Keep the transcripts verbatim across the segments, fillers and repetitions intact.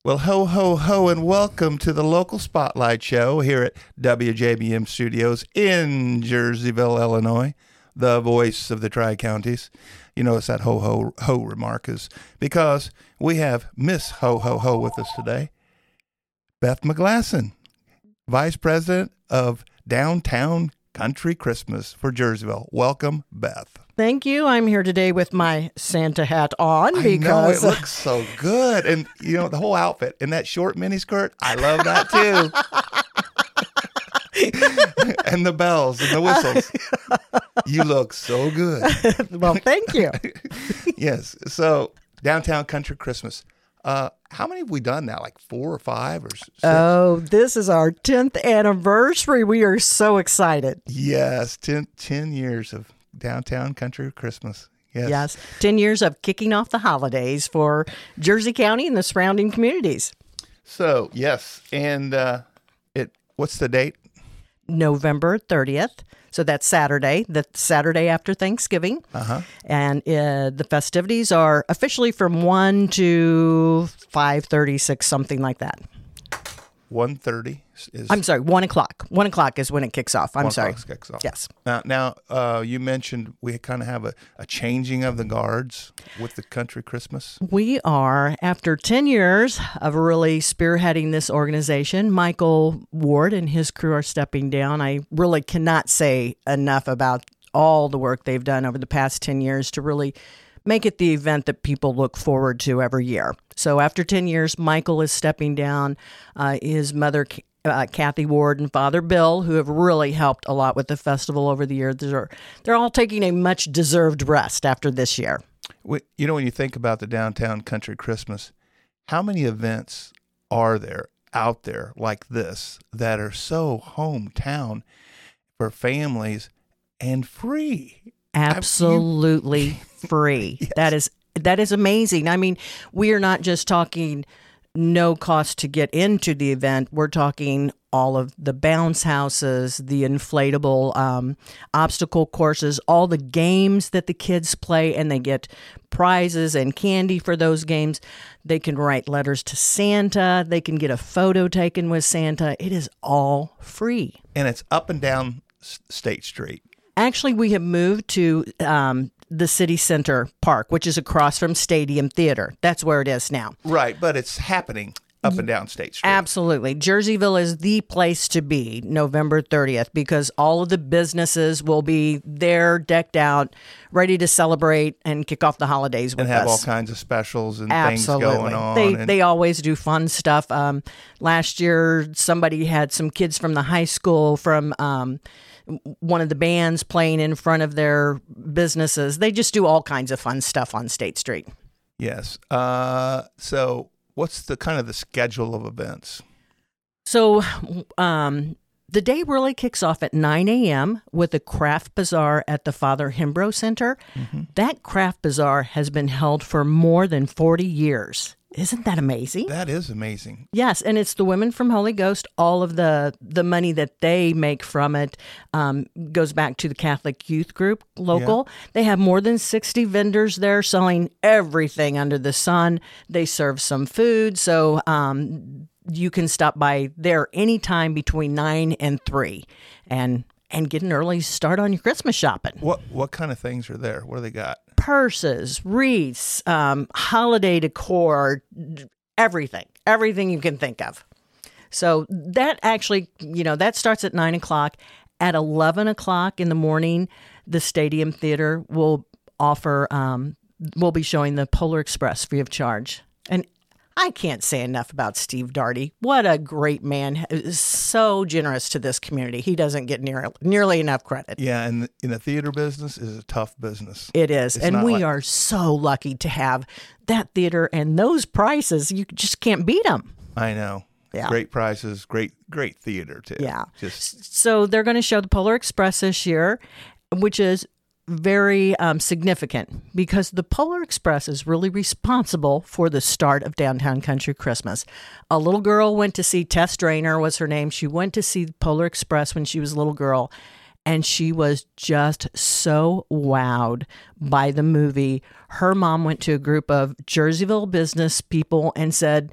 Well, ho, ho, ho, and welcome to the local spotlight show here at W J B M Studios in Jerseyville, Illinois, the voice of the Tri-Counties. You notice that ho, ho, ho remark is because we have Miss Ho, ho, ho with us today, Beth McGlasson, Vice President of Downtown Country Christmas for Jerseyville. Welcome, Beth. Thank you. I'm here today with my Santa hat on because I know, it looks so good. And, you know, the whole outfit and that short mini skirt, I love that too. And the bells and the whistles. You look so good. Well, thank you. Yes. So, Downtown Country Christmas. Uh, how many have we done now? Like four or five or six? Oh, this is our tenth anniversary. We are so excited. Yes. ten, ten years of Downtown Country Christmas. Yes. Yes. ten years of kicking off the holidays for Jersey County and the surrounding communities. So, yes. And uh, it. what's the date? November thirtieth. So that's Saturday, the Saturday after Thanksgiving. Uh-huh. And uh, the festivities are officially from one to five thirty-six, something like that. one thirty is... I'm sorry, one o'clock. one o'clock is when it kicks off. I'm one sorry. o'clock kicks off. Yes. Now, now uh, you mentioned we kind of have a, a changing of the guards with the Country Christmas. We are, after ten years of really spearheading this organization, Michael Ward and his crew are stepping down. I really cannot say enough about all the work they've done over the past ten years to really make it the event that people look forward to every year. So after ten years, Michael is stepping down. Uh, his mother, uh, Kathy Ward, and Father Bill, who have really helped a lot with the festival over the years, they're, they're all taking a much-deserved rest after this year. You know, when you think about the Downtown Country Christmas, how many events are there out there like this that are so hometown for families and free? Absolutely I mean, you... free. Yes. That is that is amazing. I mean, we are not just talking no cost to get into the event. We're talking all of the bounce houses, the inflatable um, obstacle courses, all the games that the kids play, and they get prizes and candy for those games. They can write letters to Santa. They can get a photo taken with Santa. It is all free. And it's up and down State Street. Actually, we have moved to um, the City Center Park, which is across from Stadium Theater. That's where it is now. Right, but it's happening up and down State Street. Absolutely. Jerseyville is the place to be November thirtieth because all of the businesses will be there, decked out, ready to celebrate and kick off the holidays with us. And have all kinds of specials and Absolutely. things going on. They and... they always do fun stuff. Um, last year, somebody had some kids from the high school from... Um, one of the bands playing in front of their businesses. They just do all kinds of fun stuff on State Street. Yes. Uh, so what's the kind of the schedule of events? So um, the day really kicks off at nine a.m. with a craft bazaar at the Father Hembrow Center. Mm-hmm. That craft bazaar has been held for more than forty years. Isn't that amazing? That is amazing. Yes, and it's the Women from Holy Ghost. All of the, the money that they make from it um, goes back to the Catholic Youth Group local. Yeah. They have more than sixty vendors there selling everything under the sun. They serve some food, so um, you can stop by there anytime between nine and three and and get an early start on your Christmas shopping. What what kind of things are there? What do they got? Purses, wreaths, um, holiday decor, everything, everything you can think of. So that actually, you know, that starts at nine o'clock. At eleven o'clock in the morning, the Stadium Theater will offer, um, will be showing the Polar Express free of charge. And I can't say enough about Steve Darty. What a great man. Is so generous to this community. He doesn't get near, nearly enough credit. Yeah, and in the theater business is a tough business. It is. It's and we like... are so lucky to have that theater and those prices. You just can't beat them. I know. Yeah. Great prices, great great theater, too. Yeah. Just... So they're going to show the Polar Express this year, which is very um, significant because the Polar Express is really responsible for the start of Downtown Country Christmas. A little girl went to see, Tess Drainer was her name. She went to see the Polar Express when she was a little girl, and she was just so wowed by the movie. Her mom went to a group of Jerseyville business people and said,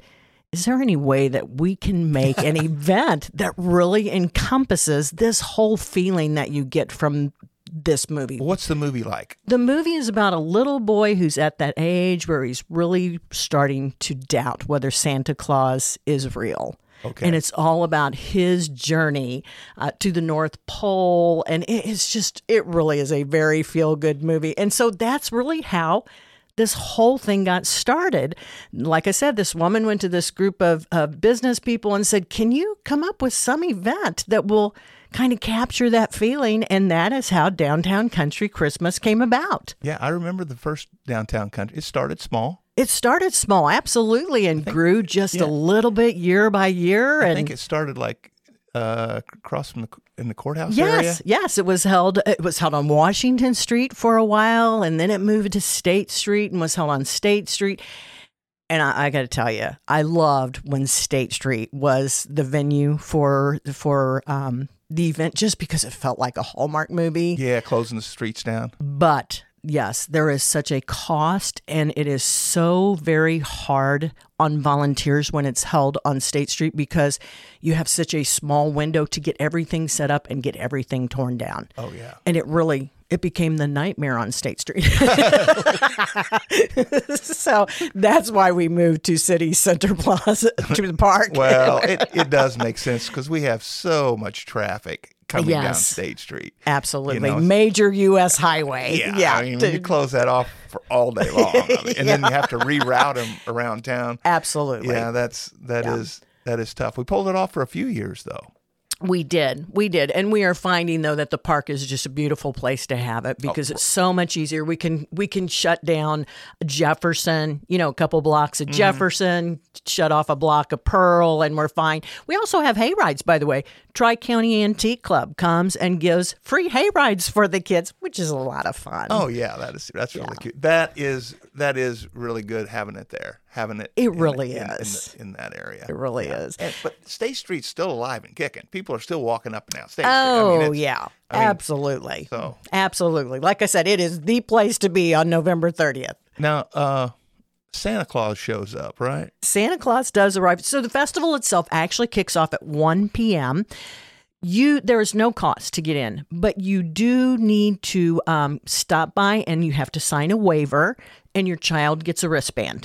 is there any way that we can make an event that really encompasses this whole feeling that you get from this movie? What's the movie like? The movie is about a little boy who's at that age where he's really starting to doubt whether Santa Claus is real. Okay. And it's all about his journey uh, to the North Pole. And it is just, it really is a very feel-good movie. And so that's really how this whole thing got started. Like I said, this woman went to this group of uh, business people and said, can you come up with some event that will kind of capture that feeling? And that is how Downtown Country Christmas came about. Yeah, I remember the first Downtown Country. It started small. It started small, absolutely, and think, grew just yeah. a little bit year by year. I and think it started like uh, across from the in the courthouse yes, area. Yes, it was held. It was held on Washington Street for a while, and then it moved to State Street and was held on State Street. And I, I got to tell you, I loved when State Street was the venue for for um, the event, just because it felt like a Hallmark movie. Yeah, closing the streets down. But yes, there is such a cost, and it is so very hard on volunteers when it's held on State Street because you have such a small window to get everything set up and get everything torn down. Oh, yeah. And it really, it became the nightmare on State Street. So that's why we moved to City Center Plaza, to the park. Well, it, it does make sense because we have so much traffic coming Yes. down State Street. Absolutely. You know, Major U S highway. Yeah, Yeah. I mean, you close that off for all day long, I mean, and then you have to reroute them around town. Absolutely. Yeah, that's that Yeah. is that is tough. We pulled it off for a few years though. We did. We did. And we are finding, though, that the park is just a beautiful place to have it because Oh. it's so much easier. We can we can shut down Jefferson, you know, a couple blocks of Mm-hmm. Jefferson, shut off a block of Pearl, and we're fine. We also have hay rides, by the way. Tri-County Antique Club comes and gives free hay rides for the kids, which is a lot of fun. Oh yeah, that is that's really Yeah. cute. That is that is really good having it there, having it. It in- really in, in, is. the- in that area. It really is. And, but State Street's still alive and kicking. People are still walking up and down State Street. Oh, I mean, it's- yeah. I mean, Absolutely. so- Absolutely. Like I said, it is the place to be on November thirtieth. Now, uh, Santa Claus shows up, right? Santa Claus does arrive. So the festival itself actually kicks off at one p.m. You there is no cost to get in, but you do need to um, stop by and you have to sign a waiver, and your child gets a wristband.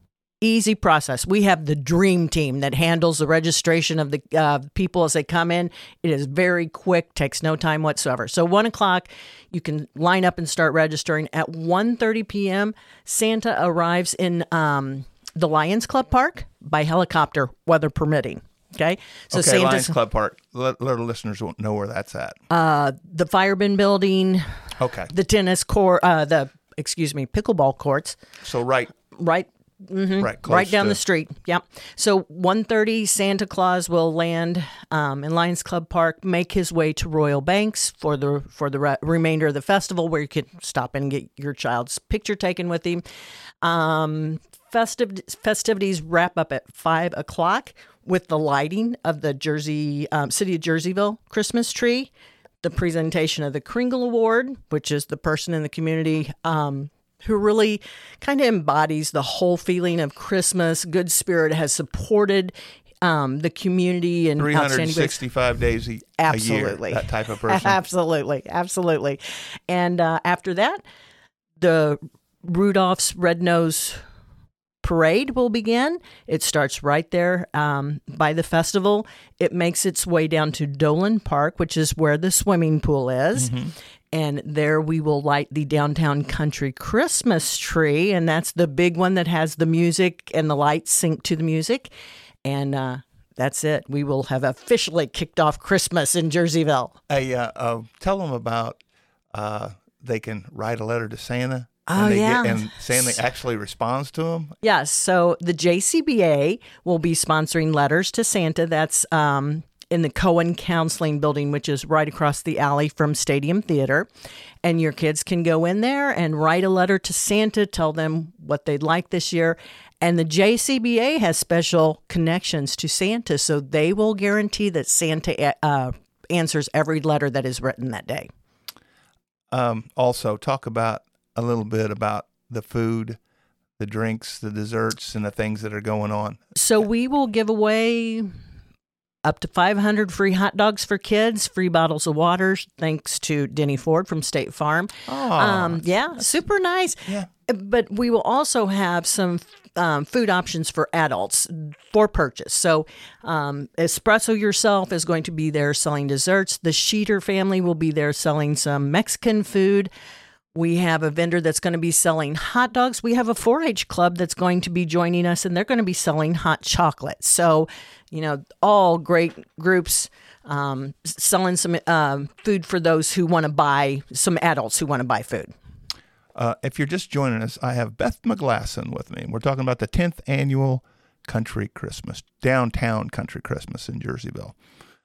Easy process. We have the dream team that handles the registration of the uh, people as they come in. It is very quick, takes no time whatsoever. So one o'clock, you can line up and start registering. At one thirty p.m., Santa arrives in um, the Lions Club Park by helicopter, weather permitting. Okay, so okay, Santa's Lions Club Park. Let, let our listeners won't know where that's at. uh, the Fireman Building, Okay, the tennis court, uh, the excuse me, pickleball courts, so right, right. Mm-hmm. right, close Right down to- the street. Yep. So one thirty, Santa Claus will land um, in Lions Club Park, make his way to Royal Banks for the for the re- remainder of the festival, where you can stop and get your child's picture taken with him. Um, festiv- festivities wrap up at five o'clock with the lighting of the Jersey um, City of Jerseyville Christmas tree, the presentation of the Kringle Award, which is the person in the community Um, who really kind of embodies the whole feeling of Christmas. Good Spirit has supported um, the community and three outstanding hundred sixty-five days a, Absolutely. a year. That type of person. Absolutely, absolutely. And uh, after that, the Rudolph's Red-Nosed Parade will begin. It starts right there um, by the festival. It makes its way down to Dolan Park, which is where the swimming pool is. Mm-hmm. And there we will light the Downtown Country Christmas tree. And that's the big one that has the music and the lights sync to the music. And uh, that's it. We will have officially kicked off Christmas in Jerseyville. Hey, uh, uh, tell them about uh, they can write a letter to Santa. Oh, and they yeah. Get, and Santa actually responds to them. Yes. So the J C B A will be sponsoring letters to Santa. That's um, in the Cohen Counseling Building, which is right across the alley from Stadium Theater. And your kids can go in there and write a letter to Santa, tell them what they'd like this year. And the J C B A has special connections to Santa, so they will guarantee that Santa uh, answers every letter that is written that day. Um, also, talk about a little bit about the food the drinks, the desserts, and the things that are going on. So we will give away up to five hundred free hot dogs for kids, free bottles of water, thanks to Denny Ford from State Farm. Oh, um, yeah, super nice. Yeah. But we will also have some um, food options for adults for purchase. So um, Espresso Yourself is going to be there selling desserts. The Sheeter family will be there selling some Mexican food. We have a vendor that's going to be selling hot dogs. We have a four H club that's going to be joining us, and they're going to be selling hot chocolate. So, you know, all great groups um, selling some um, food for those who want to buy, some adults who want to buy food. Uh, if you're just joining us, I have Beth McGlasson with me. We're talking about the tenth annual Country Christmas, downtown Country Christmas in Jerseyville.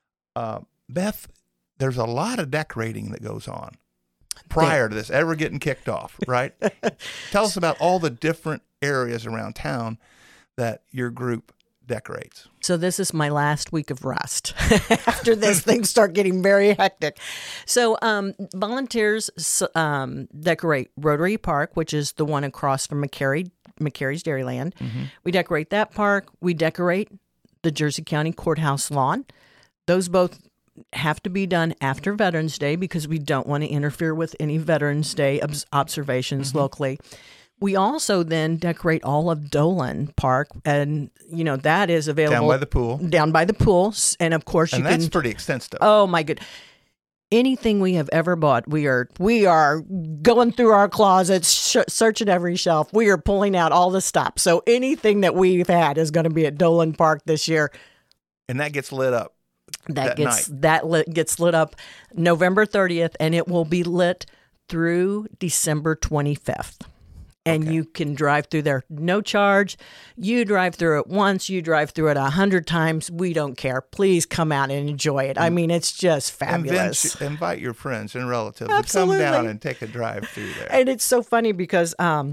Uh, Beth, there's a lot of decorating that goes on prior to this ever getting kicked off, right? Tell us about all the different areas around town that your group decorates. So this is my last week of rest. After this, things start getting very hectic. So um, volunteers um, decorate Rotary Park, which is the one across from McCary, McCary's Dairyland. Mm-hmm. We decorate that park. We decorate the Jersey County Courthouse lawn. Those both have to be done after Veterans Day because we don't want to interfere with any Veterans Day ob- observations mm-hmm. locally. We also then decorate all of Dolan Park, and you know that is available down by the pool. Down by the pool, and of course and you that's can. pretty extensive. Oh my good! Anything we have ever bought, we are we are going through our closets, sh- searching every shelf. We are pulling out all the stops. So anything that we've had is going to be at Dolan Park this year, and that gets lit up. That, that gets night. that lit, gets lit up November thirtieth, and it will be lit through December twenty-fifth. And okay. You can drive through there, no charge. You drive through it once, you drive through it a hundred times. We don't care. Please come out and enjoy it. I mean, it's just fabulous. And invite your friends and relatives Absolutely. to come down and take a drive through there. And it's so funny because um,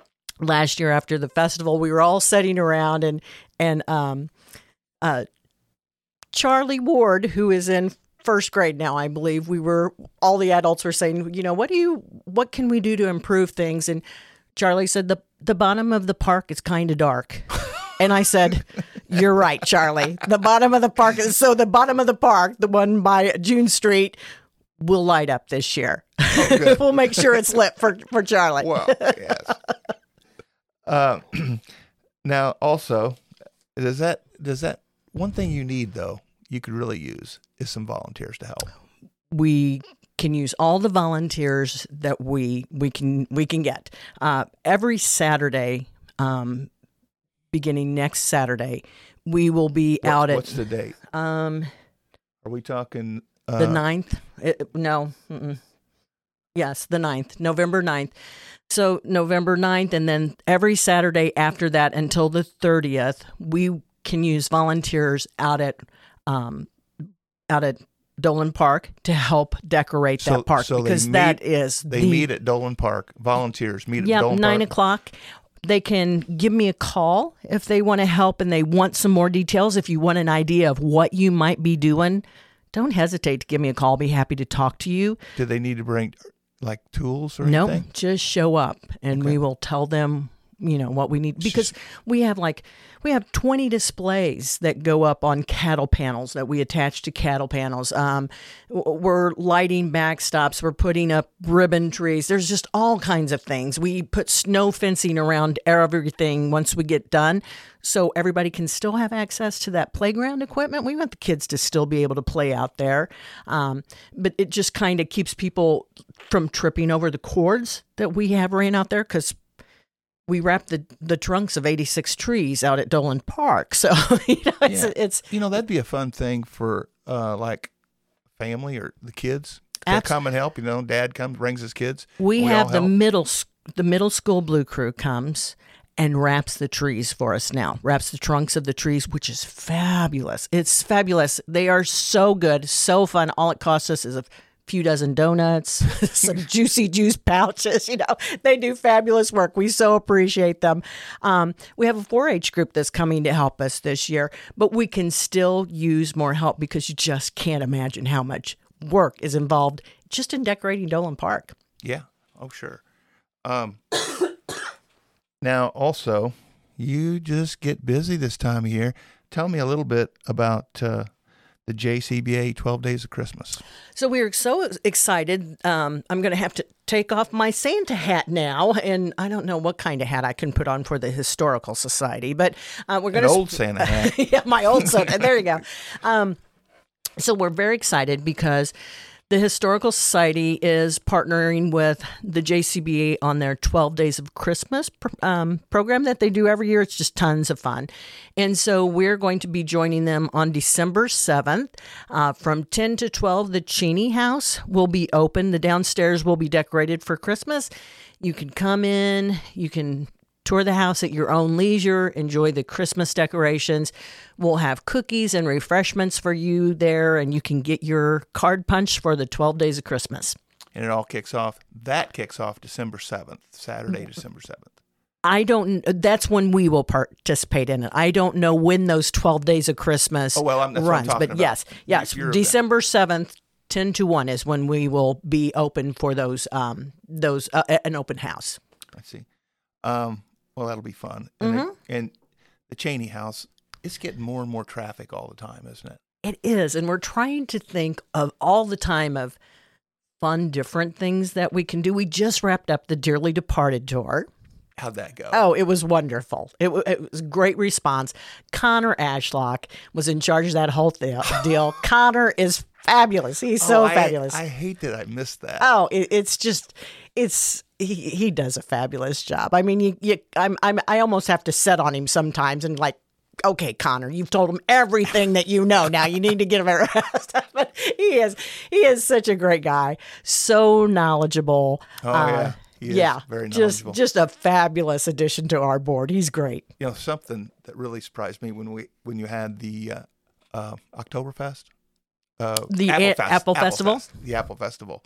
last year after the festival, we were all sitting around and and um, uh, Charlie Ward, who is in first grade now, I believe, we were all the adults were saying, you know, what do you, what can we do to improve things? And Charlie said, the the bottom of the park is kind of dark. And I said, you're right, Charlie. The bottom of the park is, so the bottom of the park, the one by June Street, will light up this year. Oh, we'll make sure it's lit for, for Charlie. Well, yes. Uh, now, also, does that, does that, one thing you need, though, you could really use is some volunteers to help. We can use all the volunteers that we we can we can get. Uh, every Saturday, um, beginning next Saturday, we will be what, out at. What's the date? Um, Are we talking uh, the ninth? It, no. Mm-mm. Yes, the ninth, November ninth. So November ninth, and then every Saturday after that until the thirtieth, we can use volunteers out at um, out at. Dolan Park to help decorate so, that park so because meet, that is they the, meet at Dolan Park. Volunteers meet at yep, Dolan nine Park. o'clock. They can give me a call if they want to help and they want some more details. If you want an idea of what you might be doing, don't hesitate to give me a call. I'll be happy to talk to you. Do they need to bring like tools or no, anything? No, just show up and okay. we will tell them, you know, what we need because we have like we have twenty displays that go up on cattle panels that we attach to cattle panels. Um, we're lighting backstops. We're putting up ribbon trees. There's just all kinds of things. We put snow fencing around everything once we get done, so everybody can still have access to that playground equipment. We want the kids to still be able to play out there, um, but it just kind of keeps people from tripping over the cords that we have ran out there because we wrap the, the trunks of eighty-six trees out at Dolan Park. So, you know, it's, yeah. it's, you know, that'd be a fun thing for, uh, like family or the kids to abs- come and help. You know, dad comes, brings his kids. We, we have the help. middle, the middle school Blue Crew comes and wraps the trees for us now, wraps the trunks of the trees, which is fabulous. It's fabulous. They are so good, so fun. All it costs us is a few dozen donuts, some juicy juice pouches. You know, they do fabulous work. We so appreciate them. Um, we have a four H group that's coming to help us this year, but we can still use more help because you just can't imagine how much work is involved just in decorating Dolan Park. Yeah. Oh, sure. Um, Now, also, you just get busy this time of year. Tell me a little bit about uh, the J C B A twelve Days of Christmas. So we're so excited. Um, I'm going to have to take off my Santa hat now, and I don't know what kind of hat I can put on for the Historical Society, but uh, we're going An to old Santa hat. yeah, my old Santa. There you go. Um, so we're very excited because the Historical Society is partnering with the J C B A on their twelve Days of Christmas um, program that they do every year. It's just tons of fun. And so we're going to be joining them on December seventh uh, from ten to twelve. The Cheney House will be open. The downstairs will be decorated for Christmas. You can come in. You can tour the house at your own leisure, enjoy the Christmas decorations. We'll have cookies and refreshments for you there, and you can get your card punch for the twelve Days of Christmas. And it all kicks off, that kicks off December seventh, Saturday, December seventh. I don't, that's when we will participate in it. I don't know when those twelve Days of Christmas Oh, well, I'm, that's runs, what I'm talking but about. yes, yes, Your event. December seventh, ten to one is when we will be open for those, um, those, uh, an open house. I see. Um, well, that'll be fun. And, Mm-hmm. it, and the Cheney House, it's getting more and more traffic all the time, isn't it? It is, and we're trying to think of all the time of fun, different things that we can do. We just wrapped up the Dearly Departed tour. How'd that go? Oh, it was wonderful. It, w- it was a great response. Connor Ashlock was in charge of that whole th- deal. Connor is fabulous. He's so Oh, I, fabulous. I hate that I missed that. Oh, it, it's just, it's he, he does a fabulous job. I mean, you, you, I'm, I'm, I almost have to set on him sometimes and like, okay, Connor, you've told him everything that you know. Now you need to get him everything. But he is, he is such a great guy. So knowledgeable. Oh, yeah. He is yeah, very just knowledgeable. just a fabulous addition to our board. He's great. You know, something that really surprised me when we when you had the uh, uh, Oktoberfest, uh, The Apple, A- Fest- Apple Festival? Fest, the Apple Festival.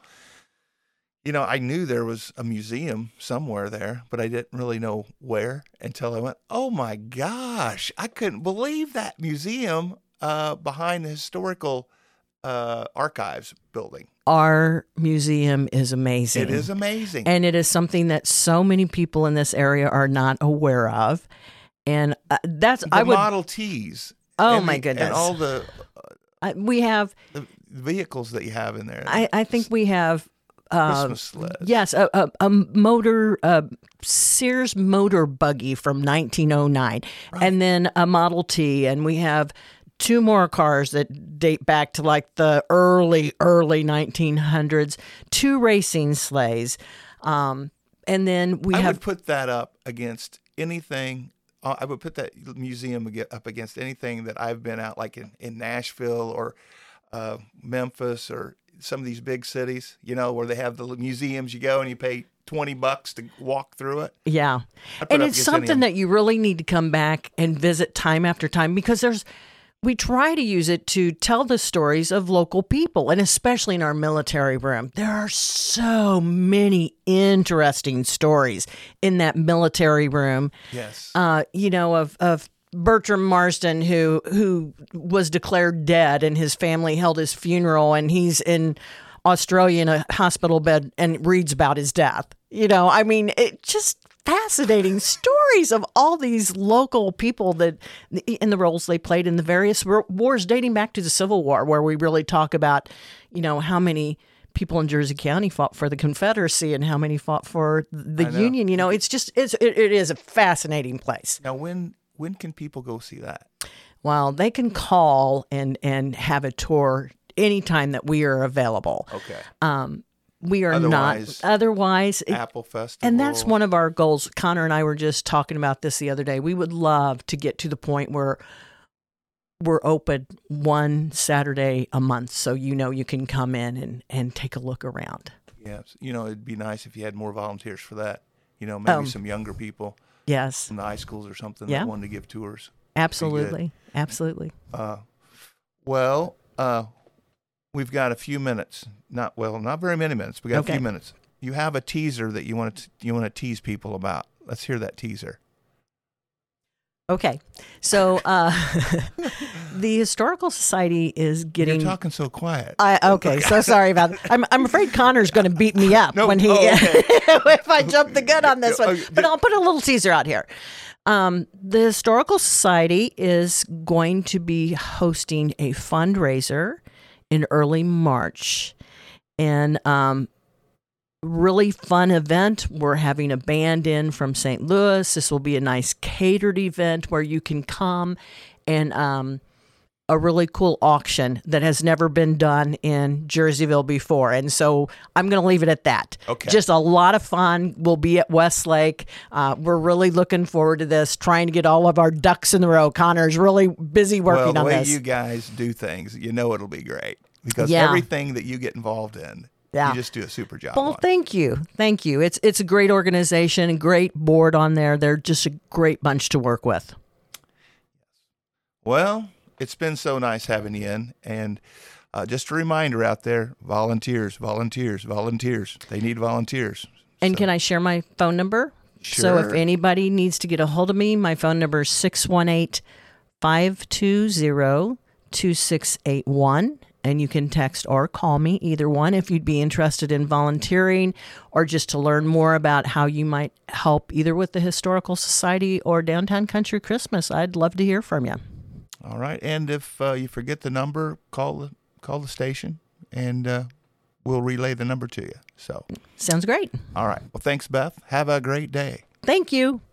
You know, I knew there was a museum somewhere there, but I didn't really know where until I went, oh my gosh, I couldn't believe that museum uh, behind the historical uh, archives building. Our museum is amazing. It is amazing. And it is something that so many people in this area are not aware of. And uh, that's, the I would, Model Ts. Oh, and my the- goodness. And all the, I, we have, the vehicles that you have in there. I, I think we have, uh, Christmas sleds. yes, a, a, a motor, uh, Sears motor buggy from nineteen oh nine, and then a Model T. And we have two more cars that date back to like the early, early nineteen hundreds, two racing sleighs. Um, and then we I have, would put that up against anything. Uh, I would put that museum ag- up against anything that I've been out, like in, in Nashville or uh, Memphis or some of these big cities, you know, where they have the museums. You go and you pay twenty bucks to walk through it. yeah. I'd put And it up it's against any of something them. that you really need to come back and visit time after time because there's, we try to use it to tell the stories of local people, and especially in our military room. There are so many interesting stories in that military room. Yes. Uh, you know, of of Bertram Marsden, who who was declared dead, and his family held his funeral, and he's in Australia in a hospital bed and reads about his death. You know, I mean, it just fascinating stories of all these local people that in the roles they played in the various wars dating back to the Civil War, where we really talk about, you know, how many people in Jersey County fought for the Confederacy and how many fought for the I know. Union. You know, it's just it's it, it is a fascinating place. Now, when when can people go see that? Well, they can call and and have a tour anytime that we are available. Okay. Um, we are Otherwise- not otherwise. it- Apple Festival. and that's one of our goals. Connor and I were just talking about this the other day. We would love to get to the point where we're open one Saturday a month, so you know you can come in and, and take a look around. Yes. You know, it'd be nice if you had more volunteers for that. You know, maybe Um, some younger people Yes, from the high schools or something Yeah. that wanted to give tours. absolutely, absolutely. Uh, well, uh, we've got a few minutes. Not well, not very many minutes. We got Okay. a few minutes. You have a teaser that you want to you want to tease people about. Let's hear that teaser. Okay, so uh, the Historical Society is getting. You're talking so quiet. I, okay, so sorry about that. I'm, I'm afraid Connor's going to beat me up No, when he oh, okay. if I jump the gun on this one. Okay. But I'll put a little teaser out here. Um, the Historical Society is going to be hosting a fundraiser in early March, and um, really fun event. We're having a band in from Saint Louis. This will be a nice catered event where you can come, and um, a really cool auction that has never been done in Jerseyville before. And so I'm going to leave it at that. Okay. Just a lot of fun. We'll be at Westlake. Uh, we're really looking forward to this, trying to get all of our ducks in the row. Connor's really busy working well, the on way this. you guys do things, you know it'll be great. Because Yeah. everything that you get involved in, Yeah. you just do a super job Well, on. thank you. Thank you. It's it's a great organization, a great board on there. They're just a great bunch to work with. Well, it's been so nice having you in. And uh, just a reminder out there, volunteers, volunteers, volunteers. They need volunteers. And So- can I share my phone number? So Sure. if anybody needs to get a hold of me, my phone number is six one eight, five two zero, two six eight one. And you can text or call me, either one, if you'd be interested in volunteering or just to learn more about how you might help either with the Historical Society or Downtown Country Christmas. I'd love to hear from you. All right. And if uh, you forget the number, call the, call the station, and uh, we'll relay the number to you. So, Sounds great. all right. Well, thanks, Beth. Have a great day. Thank you.